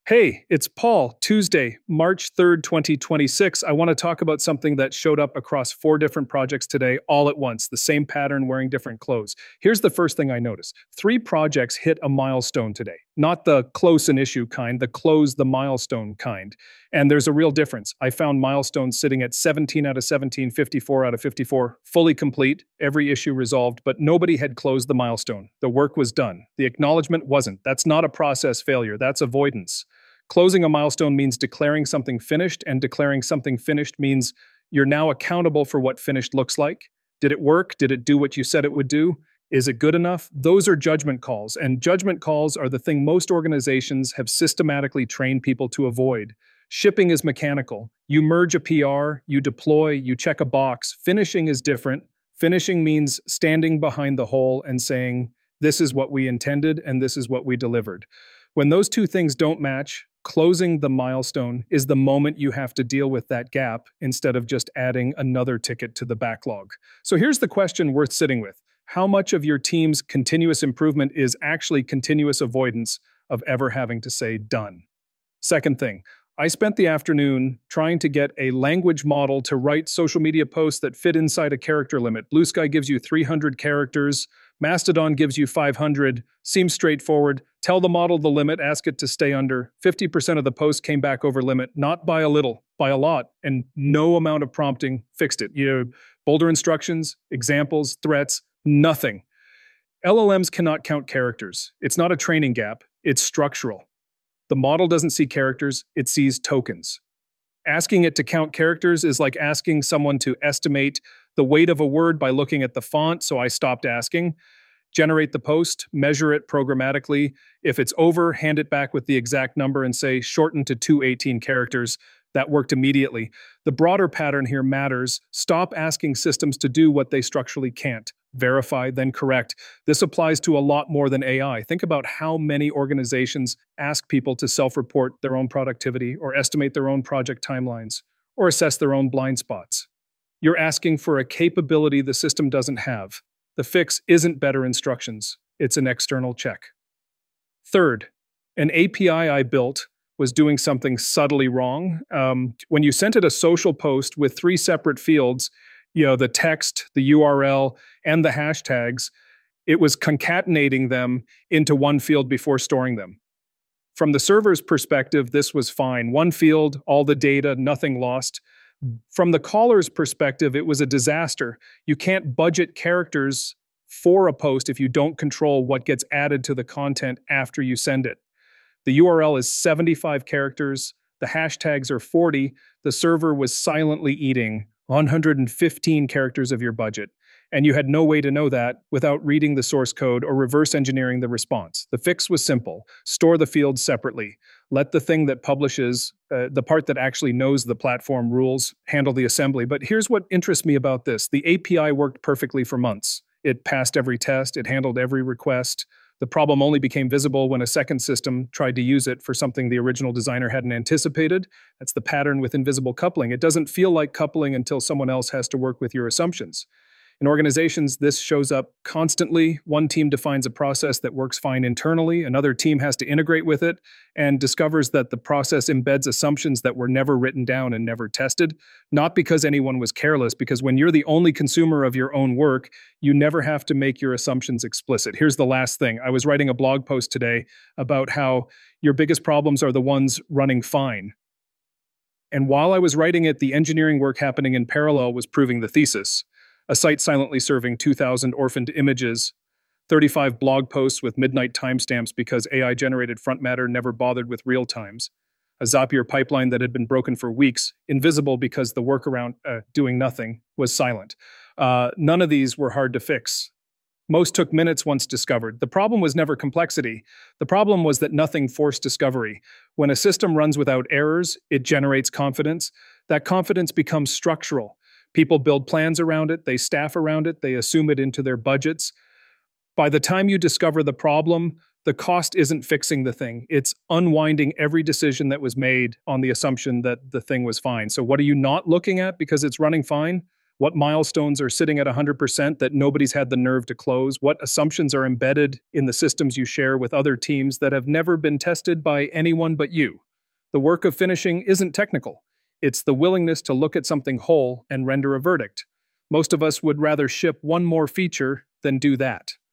Hey, it's Paul. Tuesday, March 3rd, 2026. I want to talk about something that showed up across four different projects today, all at once, the same pattern wearing different clothes. Here's the first thing I noticed. Three projects hit a milestone today. Not the close an issue kind, the close the milestone kind. And there's a real difference. I found milestones sitting at 17 out of 17, 54 out of 54, fully complete, every issue resolved, but nobody had closed the milestone. The work was done. The acknowledgement wasn't. That's not a process failure, that's avoidance. Closing a milestone means declaring something finished, and declaring something finished means you're now accountable for what finished looks like. Did it work? Did it do what you said it would do? Is it good enough? Those are judgment calls, and judgment calls are the thing most organizations have systematically trained people to avoid. Shipping is mechanical. You merge a PR, you deploy, you check a box. Finishing is different. Finishing means standing behind the whole and saying, this is what we intended and this is what we delivered. When those two things don't match, closing the milestone is the moment you have to deal with that gap instead of just adding another ticket to the backlog. So here's the question worth sitting with. How much of your team's continuous improvement is actually continuous avoidance of ever having to say done? Second thing, I spent the afternoon trying to get a language model to write social media posts that fit inside a character limit. Blue Sky gives you 300 characters. Mastodon gives you 500. Seems straightforward. Tell the model the limit, ask it to stay under. 50% of the posts came back over limit, not by a little, by a lot, and no amount of prompting fixed it. Bolder instructions, examples, threats, nothing. LLMs cannot count characters. It's not a training gap, it's structural. The model doesn't see characters, it sees tokens. Asking it to count characters is like asking someone to estimate the weight of a word by looking at the font, so I stopped asking. Generate the post, measure it programmatically. If it's over, hand it back with the exact number and say, shorten to 218 characters. That worked immediately. The broader pattern here matters. Stop asking systems to do what they structurally can't. Verify, then correct. This applies to a lot more than AI. Think about how many organizations ask people to self-report their own productivity or estimate their own project timelines or assess their own blind spots. You're asking for a capability the system doesn't have. The fix isn't better instructions, it's an external check. Third, an API I built was doing something subtly wrong. When you sent it a social post with three separate fields, the text, the URL, and the hashtags, it was concatenating them into one field before storing them. From the server's perspective, this was fine. One field, all the data, nothing lost. From the caller's perspective, it was a disaster. You can't budget characters for a post if you don't control what gets added to the content after you send it. The URL is 75 characters, the hashtags are 40, the server was silently eating 115 characters of your budget, and you had no way to know that without reading the source code or reverse engineering the response. The fix was simple. Store the fields separately. Let the thing that publishes, the part that actually knows the platform rules, handle the assembly. But here's what interests me about this. The API worked perfectly for months. It passed every test, it handled every request. The problem only became visible when a second system tried to use it for something the original designer hadn't anticipated. That's the pattern with invisible coupling. It doesn't feel like coupling until someone else has to work with your assumptions. In organizations, this shows up constantly. One team defines a process that works fine internally, another team has to integrate with it, and discovers that the process embeds assumptions that were never written down and never tested. Not because anyone was careless, because when you're the only consumer of your own work, you never have to make your assumptions explicit. Here's the last thing. I was writing a blog post today about how your biggest problems are the ones running fine. And while I was writing it, the engineering work happening in parallel was proving the thesis. A site silently serving 2,000 orphaned images, 35 blog posts with midnight timestamps because AI-generated front matter never bothered with real times, a Zapier pipeline that had been broken for weeks, invisible because the workaround doing nothing was silent. None of these were hard to fix. Most took minutes once discovered. The problem was never complexity. The problem was that nothing forced discovery. When a system runs without errors, it generates confidence. That confidence becomes structural. People build plans around it, they staff around it, they assume it into their budgets. By the time you discover the problem, the cost isn't fixing the thing. It's unwinding every decision that was made on the assumption that the thing was fine. So what are you not looking at because it's running fine? What milestones are sitting at 100% that nobody's had the nerve to close? What assumptions are embedded in the systems you share with other teams that have never been tested by anyone but you? The work of finishing isn't technical. It's the willingness to look at something whole and render a verdict. Most of us would rather ship one more feature than do that.